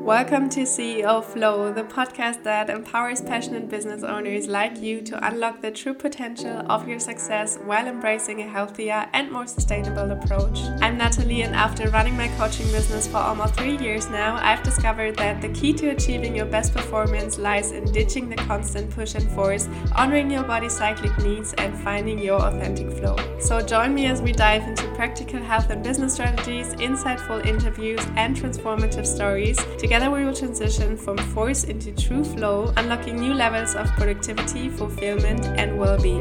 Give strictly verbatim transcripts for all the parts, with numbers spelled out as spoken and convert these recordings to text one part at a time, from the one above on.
Welcome to C E O Flow, the podcast that empowers passionate business owners like you to unlock the true potential of your success while embracing a healthier and more sustainable approach. I'm Natalie, and after running my coaching business for almost three years now, I've discovered that the key to achieving your best performance lies in ditching the constant push and force, honoring your body's cyclic needs, and finding your authentic flow. So join me as we dive into practical health and business strategies, insightful interviews, and transformative stories. Together we will transition from force into true flow, unlocking new levels of productivity, fulfillment, and well-being.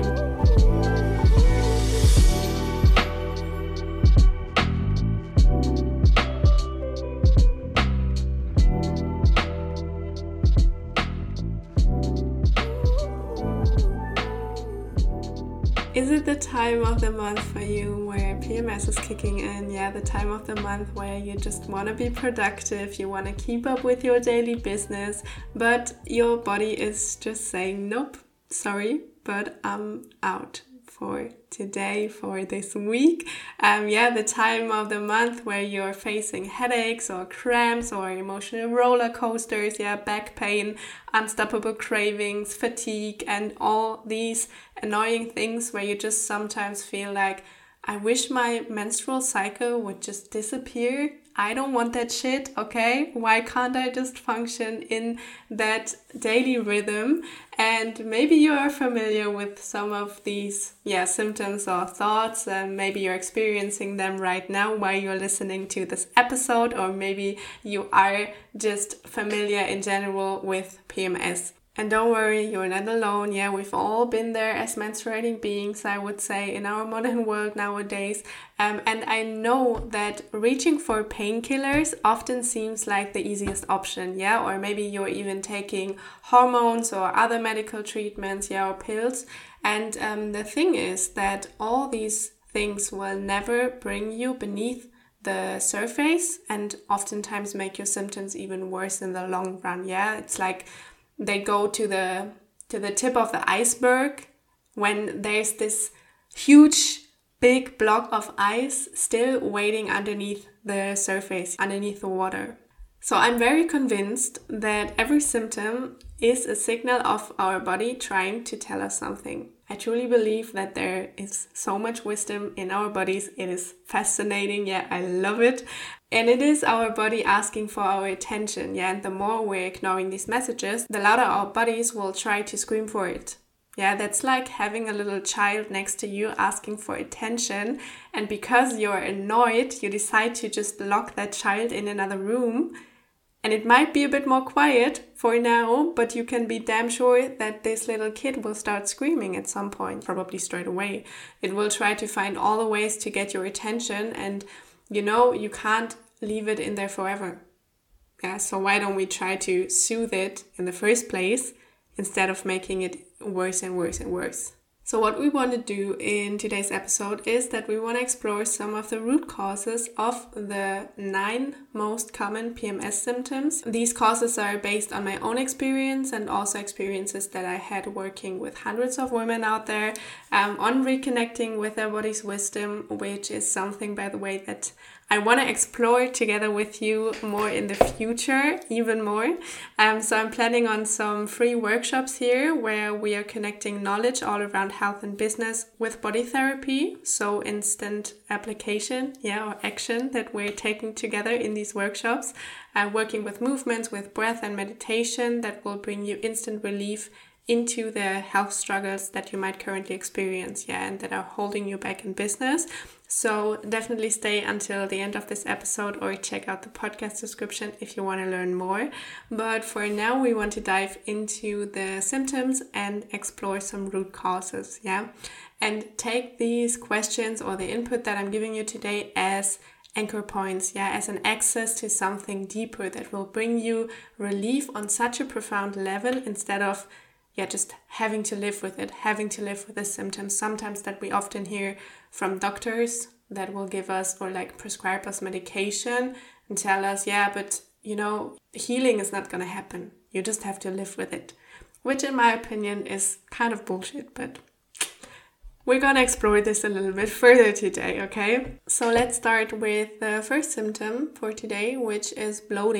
Is it the time of the month for you where P M S is kicking in? Yeah, the time of the month where you just want to be productive, you want to keep up with your daily business, but your body is just saying, nope, sorry, but I'm out for today, for this week. Um, yeah, the time of the month where you're facing headaches or cramps or emotional roller coasters, yeah, back pain, unstoppable cravings, fatigue, and all these annoying things where you just sometimes feel like, I wish my menstrual cycle would just disappear. I don't want that shit, okay? Why can't I just function in that daily rhythm? And maybe you are familiar with some of these yeah, symptoms or thoughts, and maybe you're experiencing them right now while you're listening to this episode, or maybe you are just familiar in general with P M S. And don't worry, you're not alone. Yeah, we've all been there as menstruating beings, I would say, in our modern world nowadays. Um, and I know that reaching for painkillers often seems like the easiest option, yeah? Or maybe you're even taking hormones or other medical treatments, yeah, or pills. And um, the thing is that all these things will never bring you beneath the surface and oftentimes make your symptoms even worse in the long run, yeah? It's like they go to the to the tip of the iceberg when there's this huge big block of ice still waiting underneath the surface, underneath the water. So I'm very convinced that every symptom is a signal of our body trying to tell us something. I truly believe that there is so much wisdom in our bodies. It is fascinating. Yeah, I love it. And it is our body asking for our attention. Yeah, and the more we're ignoring these messages, the louder our bodies will try to scream for it. Yeah, that's like having a little child next to you asking for attention. And because you're annoyed, you decide to just lock that child in another room. And it might be a bit more quiet for now, but you can be damn sure that this little kid will start screaming at some point, probably straight away. It will try to find all the ways to get your attention, and you know, you can't leave it in there forever. Yeah, so why don't we try to soothe it in the first place instead of making it worse and worse and worse? So what we want to do in today's episode is that we want to explore some of the root causes of the nine most common P M S symptoms. These causes are based on my own experience and also experiences that I had working with hundreds of women out there um, on reconnecting with their body's wisdom, which is something, by the way, that I want to explore together with you more in the future, even more. Um, so I'm planning on some free workshops here where we are connecting knowledge all around health and business with body therapy. So instant application, yeah, or action that we're taking together in these workshops. Uh, working with movements, with breath and meditation that will bring you instant relief into the health struggles that you might currently experience, yeah, and that are holding you back in business. So definitely stay until the end of this episode or check out the podcast description if you want to learn more. But for now, we want to dive into the symptoms and explore some root causes, yeah, and take these questions or the input that I'm giving you today as anchor points, yeah, as an access to something deeper that will bring you relief on such a profound level instead of yeah, just having to live with it, having to live with the symptoms. Sometimes that we often hear from doctors that will give us or like prescribe us medication and tell us, yeah, but you know, healing is not going to happen. You just have to live with it, which in my opinion is kind of bullshit, but We're gonna explore this a little bit further today, okay? So let's start with the first symptom for today, which is bloating.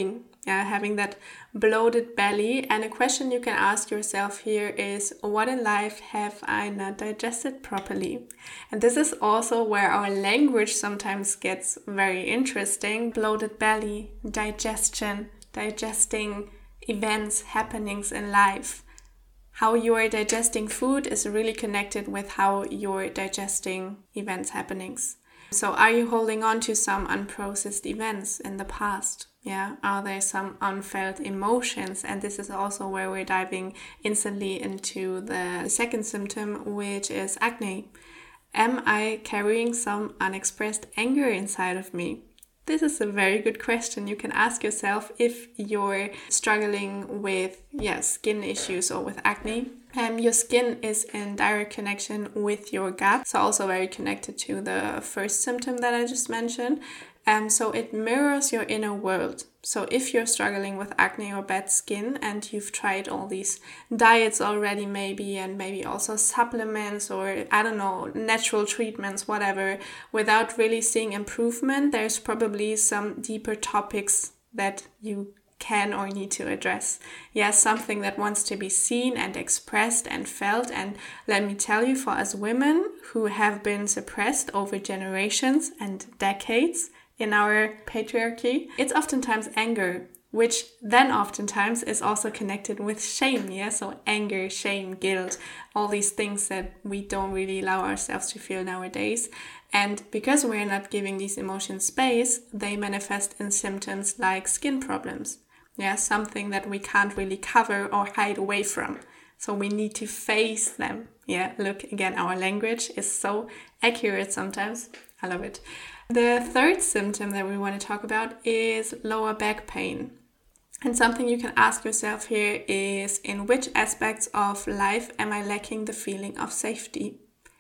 Yeah, having that bloated belly. And a question you can ask yourself here is, what in life have I not digested properly? And this is also where our language sometimes gets very interesting. Bloated belly, digestion, digesting events, happenings in life. How you are digesting food is really connected with how you're digesting events, happenings. So are you holding on to some unprocessed events in the past? Yeah, are there some unfelt emotions? And this is also where we're diving instantly into the second symptom, which is acne. Am I carrying some unexpressed anger inside of me? This is a very good question you can ask yourself if you're struggling with yeah, skin issues or with acne. Um, your skin is in direct connection with your gut, so also very connected to the first symptom that I just mentioned. Um, so it mirrors your inner world. So if you're struggling with acne or bad skin and you've tried all these diets already maybe, and maybe also supplements or I don't know, natural treatments, whatever, without really seeing improvement, there's probably some deeper topics that you can or need to address. Yes, something that wants to be seen and expressed and felt. And let me tell you, for us women who have been suppressed over generations and decades in our patriarchy, it's oftentimes anger, which then oftentimes is also connected with shame. Yeah, so anger, shame, guilt, all these things that we don't really allow ourselves to feel nowadays. And because we're not giving these emotions space, they manifest in symptoms like skin problems. Yeah, something that we can't really cover or hide away from. So we need to face them. Yeah, look, again, our language is so accurate sometimes. I love it. The third symptom that we want to talk about is lower back pain. And something you can ask yourself here is, in which aspects of life am I lacking the feeling of safety?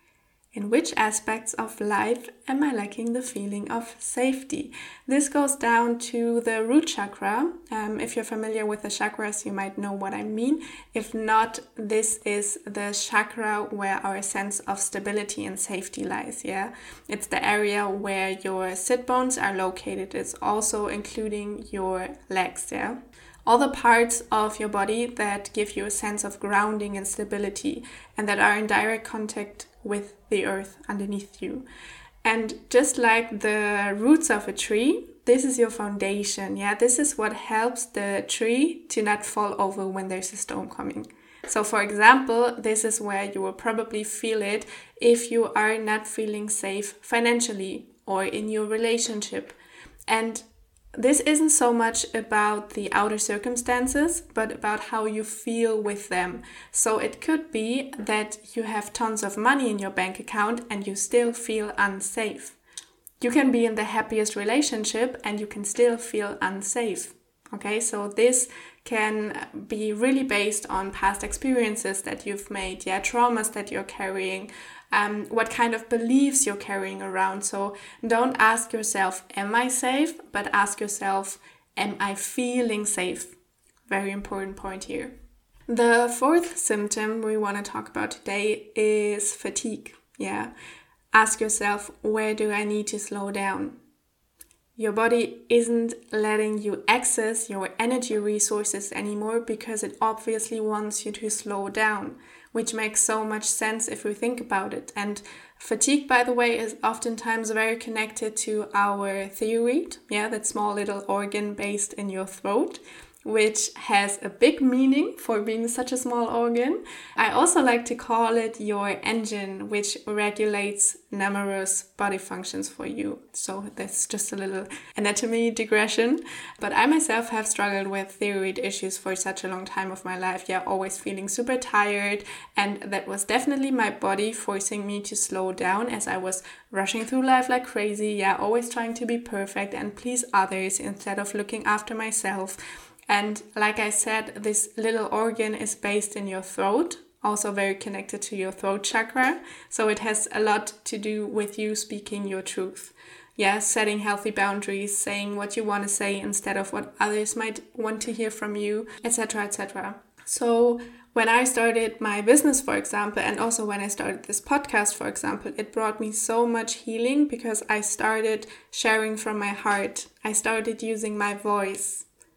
In which aspects of life am I lacking the feeling of safety? This goes down to the root chakra. Um, if you're familiar with the chakras, you might know what I mean. If not, this is the chakra where our sense of stability and safety lies. Yeah, it's the area where your sit bones are located. It's also including your legs. Yeah. All the parts of your body that give you a sense of grounding and stability and that are in direct contact with the earth underneath you. And just like the roots of a tree, this is your foundation. Yeah, this is what helps the tree to not fall over when there's a storm coming. So for example, this is where you will probably feel it if you are not feeling safe financially or in your relationship. And this isn't so much about the outer circumstances, but about how you feel with them. So it could be that you have tons of money in your bank account and you still feel unsafe. You can be in the happiest relationship and you can still feel unsafe. Okay, so this can be really based on past experiences that you've made, yeah, traumas that you're carrying, um, what kind of beliefs you're carrying around. So don't ask yourself, am I safe? But ask yourself, am I feeling safe? Very important point here. The fourth symptom we want to talk about today is fatigue. Yeah, ask yourself, where do I need to slow down? Your body isn't letting you access your energy resources anymore because it obviously wants you to slow down, which makes so much sense if we think about it. And fatigue, by the way, is oftentimes very connected to our thyroid, yeah, that small little organ based in your throat, which has a big meaning for being such a small organ. I also like to call it your engine, which regulates numerous body functions for you. So that's just a little anatomy digression. But I myself have struggled with thyroid issues for such a long time of my life. Yeah, always feeling super tired. And that was definitely my body forcing me to slow down as I was rushing through life like crazy. Yeah, always trying to be perfect and please others instead of looking after myself. And like I said, this little organ is based in your throat, also very connected to your throat chakra. So it has a lot to do with you speaking your truth. Yeah, setting healthy boundaries, saying what you want to say instead of what others might want to hear from you, et cetera, et cetera. So when I started my business, for example, and also when I started this podcast, for example, it brought me so much healing because I started sharing from my heart. I started using my voice.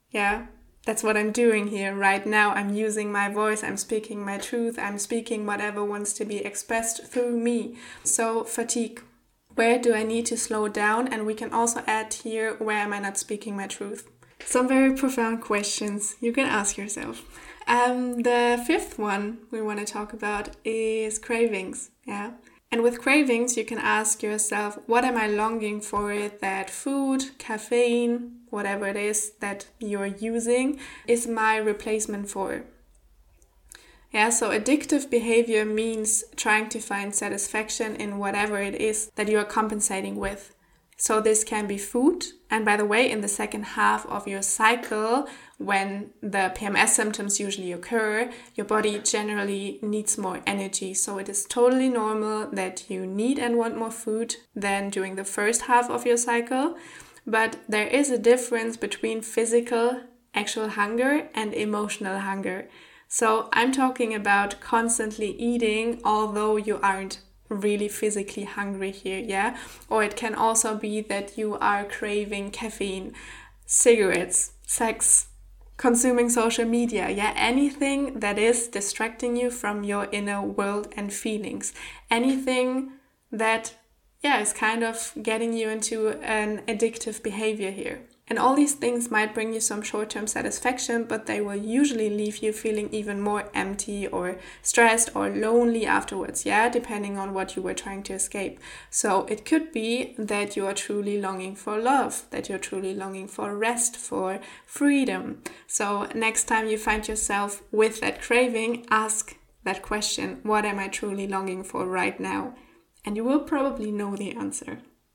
Yeah, that's what I'm doing here right now. I'm using my voice, I'm speaking my truth, I'm speaking whatever wants to be expressed through me. So fatigue. Where do I need to slow down? And we can also add here, where am I not speaking my truth? Some very profound questions you can ask yourself. Um, the fifth one we want to talk about is cravings. Yeah. And with cravings, you can ask yourself, what am I longing for? That food, caffeine, whatever it is that you're using is my replacement for. Yeah, so addictive behavior means trying to find satisfaction in whatever it is that you are compensating with. So this can be food. And by the way, in the second half of your cycle, when the P M S symptoms usually occur, your body generally needs more energy. So it is totally normal that you need and want more food than during the first half of your cycle. But there is a difference between physical, actual hunger and emotional hunger. So I'm talking about constantly eating, although you aren't really physically hungry here, yeah? Or it can also be that you are craving caffeine, cigarettes, sex, consuming social media, yeah? Anything that is distracting you from your inner world and feelings. Anything that, yeah, is kind of getting you into an addictive behavior here. And all these things might bring you some short-term satisfaction, but they will usually leave you feeling even more empty or stressed or lonely afterwards, yeah, depending on what you were trying to escape. So it could be that you are truly longing for love, that you're truly longing for rest, for freedom. So next time you find yourself with that craving, ask that question, what am I truly longing for right now? And you will probably know the answer,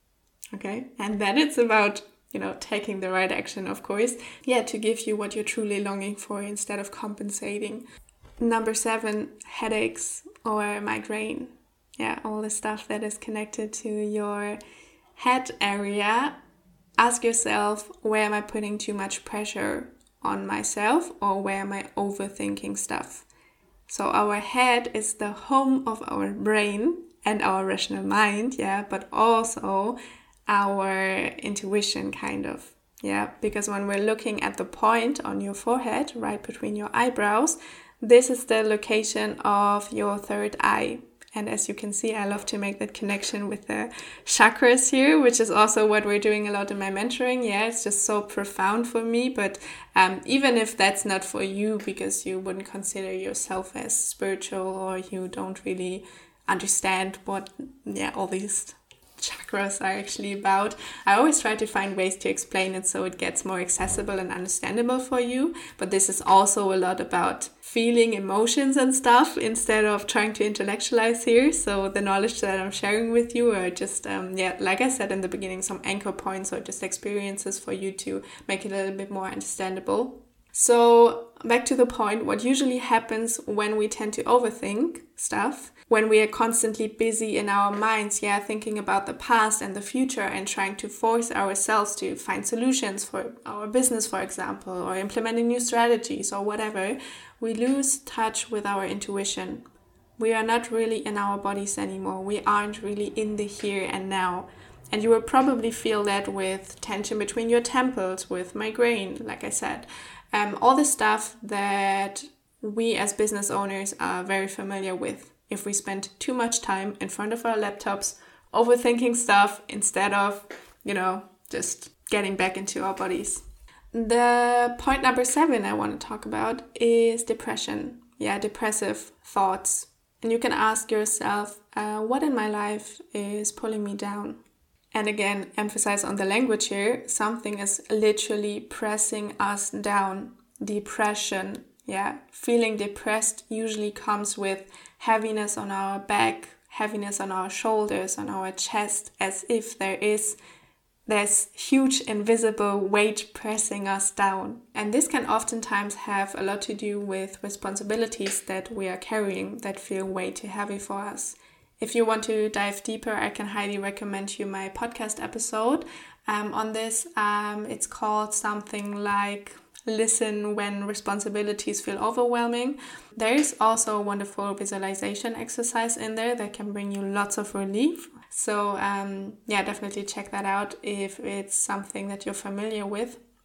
okay? And then it's about you know, taking the right action, of course. Yeah, to give you what you're truly longing for instead of compensating. Number seven, headaches or migraine. Yeah, all the stuff that is connected to your head area. Ask yourself, where am I putting too much pressure on myself, or where am I overthinking stuff? So our head is the home of our brain and our rational mind, yeah, but also our intuition, kind of, yeah, because when we're looking at the point on your forehead right between your eyebrows, this is the location of your third eye. And as you can see, I love to make that connection with the chakras here, which is also what we're doing a lot in my mentoring. Yeah, it's just so profound for me. But um, even if that's not for you, because you wouldn't consider yourself as spiritual, or you don't really understand what, yeah, all these chakras are actually about, I always try to find ways to explain it so it gets more accessible and understandable for you. But this is also a lot about feeling emotions and stuff instead of trying to intellectualize here. So the knowledge that I'm sharing with you are just, um, yeah, like I said in the beginning, some anchor points or just experiences for you to make it a little bit more understandable. So back to the point, what usually happens when we tend to overthink stuff, when we are constantly busy in our minds, yeah, thinking about the past and the future and trying to force ourselves to find solutions for our business, for example, or implementing new strategies or whatever, we lose touch with our intuition. We are not really in our bodies anymore. We aren't really in the here and now. And you will probably feel that with tension between your temples, with migraine, like I said. Um, all the stuff that we as business owners are very familiar with if we spend too much time in front of our laptops overthinking stuff instead of, you know, just getting back into our bodies. The point number seven I want to talk about is depression. Yeah, depressive thoughts. And you can ask yourself, uh, what in my life is pulling me down? And again, emphasize on the language here. Something is literally pressing us down. Depression. Yeah, feeling depressed usually comes with heaviness on our back, heaviness on our shoulders, on our chest, as if there is this huge invisible weight pressing us down. And this can oftentimes have a lot to do with responsibilities that we are carrying that feel way too heavy for us. If you want to dive deeper, I can highly recommend you my podcast episode um, on this. Um, it's called something like Listen When Responsibilities Feel Overwhelming. There is also a wonderful visualization exercise in there that can bring you lots of relief. So um, yeah, definitely check that out if it's something that you're familiar with.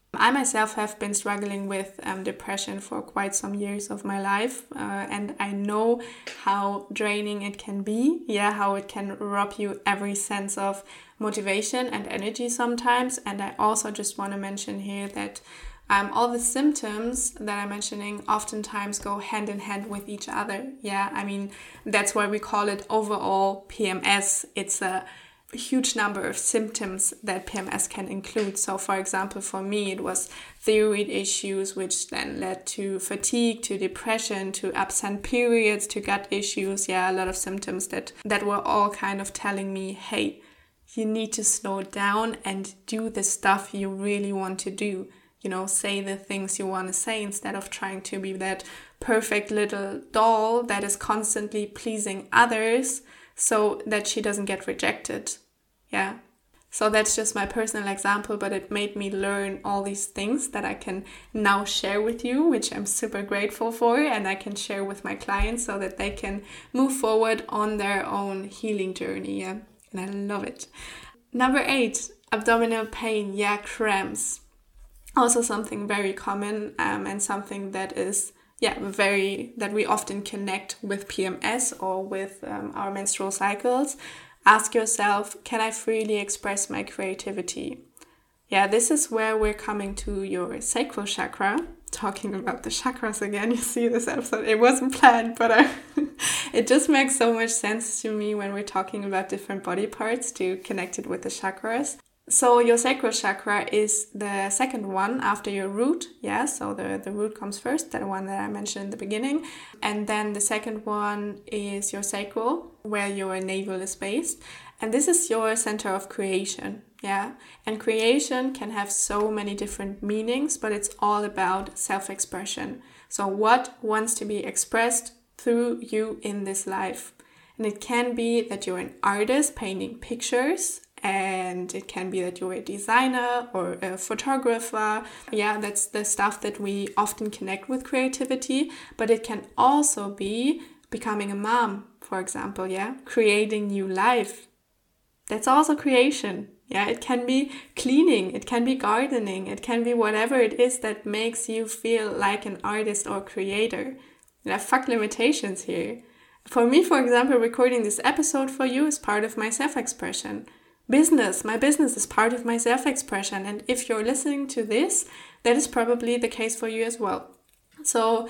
I myself have been struggling with um, depression for quite some years of my life, uh, and I know how draining it can be, yeah, how it can rob you every sense of motivation and energy sometimes. And I also just want to mention here that um, all the symptoms that I'm mentioning oftentimes go hand in hand with each other, yeah. I mean, that's why we call it overall P M S. It's a huge number of symptoms that P M S can include. So for example, for me, it was thyroid issues, which then led to fatigue, to depression, to absent periods, to gut issues. Yeah, a lot of symptoms that, that were all kind of telling me, hey, you need to slow down and do the stuff you really want to do. You know, say the things you want to say instead of trying to be that perfect little doll that is constantly pleasing others so that she doesn't get rejected. Yeah. So that's just my personal example, but it made me learn all these things that I can now share with you, which I'm super grateful for, and I can share with my clients so that they can move forward on their own healing journey. Yeah. And I love it. Number eight, abdominal pain. Yeah, cramps. Also something very common um, and something that is Yeah, very that we often connect with P M S or with um, our menstrual cycles. Ask yourself, can I freely express my creativity? Yeah, this is where we're coming to your sacral chakra. Talking about the chakras again, you see this episode, it wasn't planned, but I, it just makes so much sense to me when we're talking about different body parts to connect it with the chakras. So your sacral chakra is the second one after your root. Yeah, so the, the root comes first, the one that I mentioned in the beginning. And then the second one is your sacral, where your navel is based. And this is your center of creation. Yeah, and creation can have so many different meanings, but it's all about self-expression. So what wants to be expressed through you in this life? And it can be that you're an artist painting pictures, and it can be that you're a designer or a photographer. Yeah, that's the stuff that we often connect with creativity. But it can also be becoming a mom, for example, yeah, creating new life. That's also creation. Yeah, it can be cleaning, it can be gardening, it can be whatever it is that makes you feel like an artist or creator. Yeah, fuck limitations here. For me, for example, recording this episode for you is part of my self-expression. Business, my business is part of my self-expression. And if you're listening to this, that is probably the case for you as well. So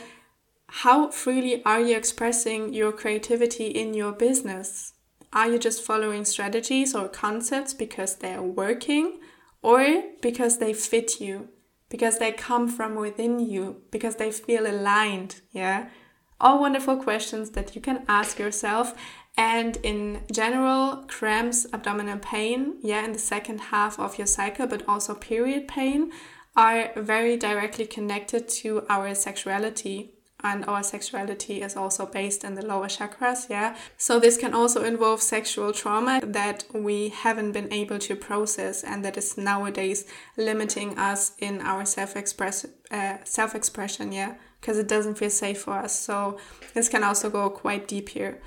how freely are you expressing your creativity in your business? Are you just following strategies or concepts because they are working, or because they fit you, because they come from within you, because they feel aligned? Yeah, all wonderful questions that you can ask yourself. And in general, cramps, abdominal pain, yeah, in the second half of your cycle, but also period pain, are very directly connected to our sexuality. And our sexuality is also based in the lower chakras, yeah. So this can also involve sexual trauma that we haven't been able to process, and that is nowadays limiting us in our self-express uh, self-expression, yeah, because it doesn't feel safe for us. So this can also go quite deep here.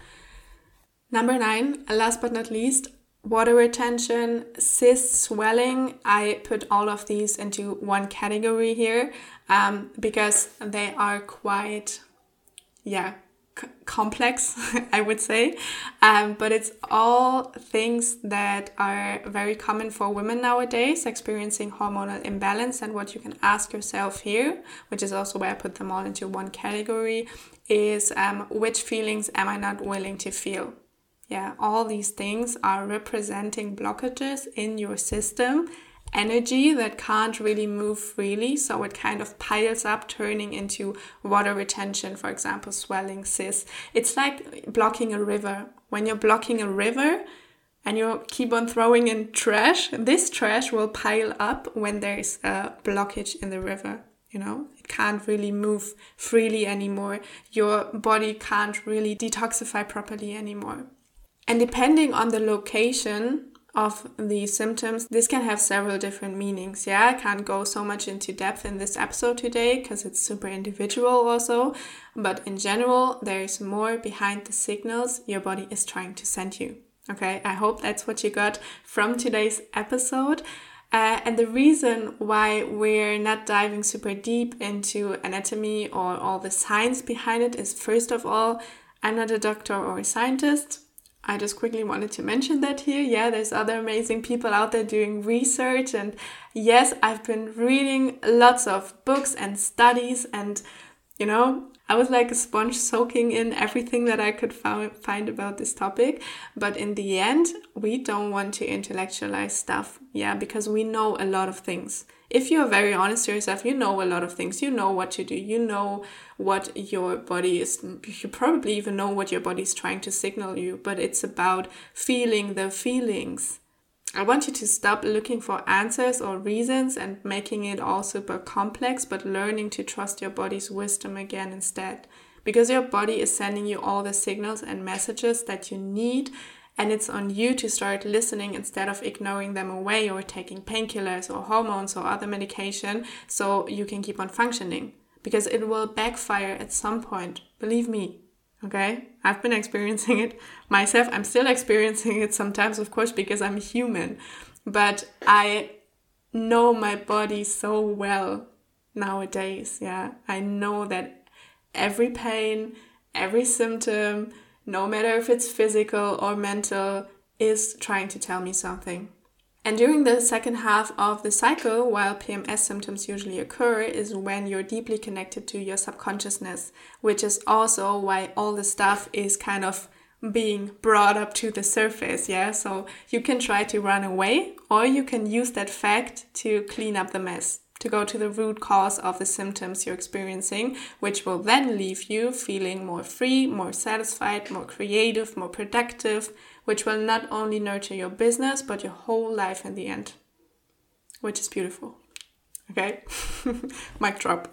Number nine, last but not least, water retention, cysts, swelling. I put all of these into one category here um, because they are quite, yeah, c- complex, I would say. Um, but it's all things that are very common for women nowadays, experiencing hormonal imbalance. And what you can ask yourself here, which is also why I put them all into one category, is um, which feelings am I not willing to feel? Yeah, all these things are representing blockages in your system, energy that can't really move freely. So it kind of piles up, turning into water retention, for example, swelling, cysts. It's like blocking a river. When you're blocking a river and you keep on throwing in trash, this trash will pile up when there's a blockage in the river. You know, it can't really move freely anymore. Your body can't really detoxify properly anymore. And depending on the location of the symptoms, this can have several different meanings. Yeah, I can't go so much into depth in this episode today because it's super individual also. But in general, there's more behind the signals your body is trying to send you. Okay, I hope that's what you got from today's episode. Uh, and the reason why we're not diving super deep into anatomy or all the science behind it is, first of all, I'm not a doctor or a scientist. I just quickly wanted to mention that here. Yeah, there's other amazing people out there doing research. And yes, I've been reading lots of books and studies, and, you know, I was like a sponge soaking in everything that I could find about this topic. But in the end, we don't want to intellectualize stuff. Yeah, because we know a lot of things. If you're very honest to yourself, you know a lot of things. You know what to do. You know what your body is. You probably even know what your body is trying to signal you. But it's about feeling the feelings. I want you to stop looking for answers or reasons and making it all super complex, but learning to trust your body's wisdom again instead. Because your body is sending you all the signals and messages that you need. And it's on you to start listening instead of ignoring them away or taking painkillers or hormones or other medication so you can keep on functioning. Because it will backfire at some point. Believe me. Okay? I've been experiencing it myself. I'm still experiencing it sometimes, of course, because I'm human. But I know my body so well nowadays. Yeah, I know that every pain, every symptom, no matter if it's physical or mental, is trying to tell me something. And during the second half of the cycle, while P M S symptoms usually occur, is when you're deeply connected to your subconsciousness, which is also why all the stuff is kind of being brought up to the surface, yeah? So you can try to run away, or you can use that fact to clean up the mess, to go to the root cause of the symptoms you're experiencing, which will then leave you feeling more free, more satisfied, more creative, more productive, which will not only nurture your business, but your whole life in the end, which is beautiful. Okay? Mic drop.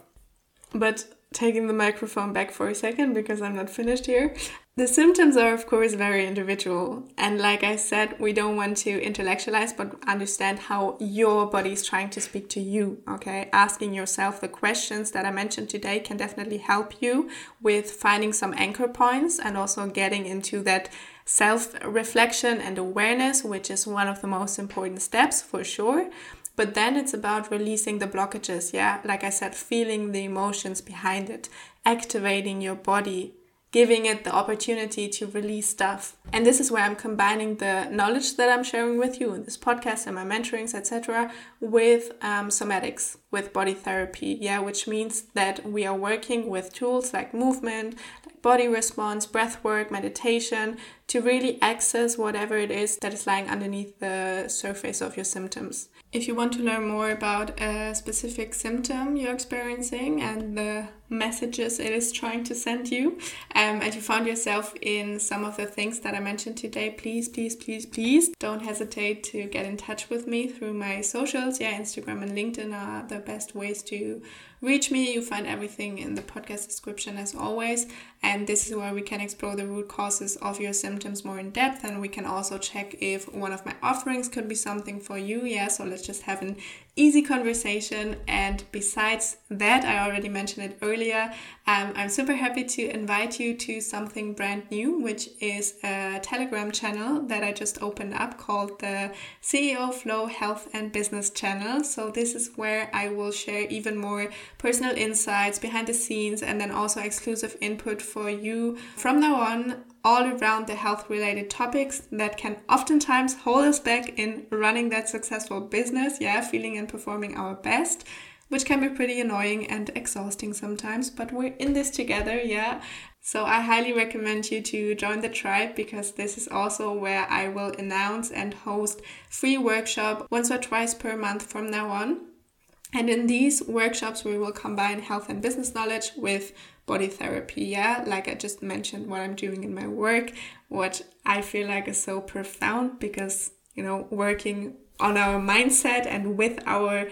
But taking the microphone back for a second, because I'm not finished here. The symptoms are, of course, very individual. And like I said, we don't want to intellectualize, but understand how your body is trying to speak to you, okay? Asking yourself the questions that I mentioned today can definitely help you with finding some anchor points and also getting into that self-reflection and awareness, which is one of the most important steps for sure. But then it's about releasing the blockages, yeah? Like I said, feeling the emotions behind it, activating your body, giving it the opportunity to release stuff. And this is where I'm combining the knowledge that I'm sharing with you in this podcast and my mentorings, et cetera, with um, somatics, with body therapy, yeah, which means that we are working with tools like movement, like body response, breath work, meditation, to really access whatever it is that is lying underneath the surface of your symptoms. If you want to learn more about a specific symptom you're experiencing and the messages it is trying to send you, um, and you found yourself in some of the things that I mentioned today, please, please, please, please don't hesitate to get in touch with me through my socials. Yeah, Instagram and LinkedIn are the best ways to reach me. You find everything in the podcast description as always. And this is where we can explore the root causes of your symptoms more in depth. And we can also check if one of my offerings could be something for you. Yeah, so let's just have an easy conversation. And besides that, I already mentioned it earlier, um, I'm super happy to invite you to something brand new, which is a Telegram channel that I just opened up called the C E O Flow Health and Business Channel. So this is where I will share even more personal insights behind the scenes and then also exclusive input for you from now on, all around the health related topics that can oftentimes hold us back in running that successful business, yeah, feeling and performing our best, which can be pretty annoying and exhausting sometimes, but we're in this together, yeah. So I highly recommend you to join the tribe, because this is also where I will announce and host free workshop once or twice per month from now on. And in these workshops, we will combine health and business knowledge with body therapy, yeah? Like I just mentioned, what I'm doing in my work, what I feel like is so profound, because, you know, working on our mindset and with our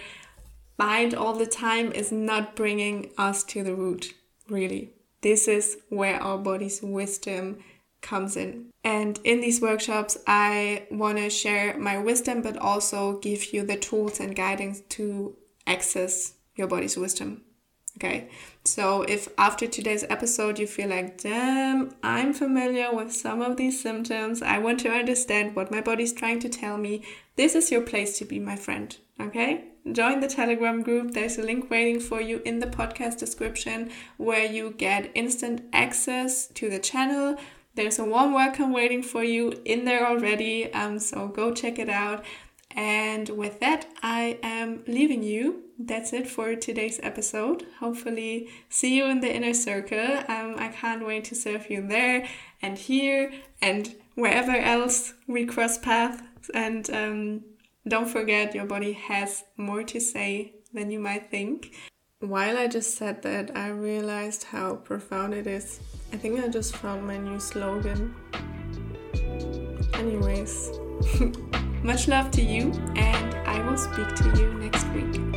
mind all the time is not bringing us to the root, really. This is where our body's wisdom comes in. And in these workshops, I want to share my wisdom, but also give you the tools and guidance to access your body's wisdom. Okay, so if after today's episode you feel like, damn, I'm familiar with some of these symptoms, I want to understand what my body's trying to tell me, this is your place to be, my friend. Okay, join the Telegram group. There's a link waiting for you in the podcast description where you get instant access to the channel. There's a warm welcome waiting for you in there already, um, so go check it out. And with that, I am leaving you. That's it for today's episode. Hopefully see you in the inner circle. Um, I can't wait to serve you there and here and wherever else we cross paths. And um, don't forget, your body has more to say than you might think. While I just said that, I realized how profound it is. I think I just found my new slogan. Anyways, much love to you, and I will speak to you next week.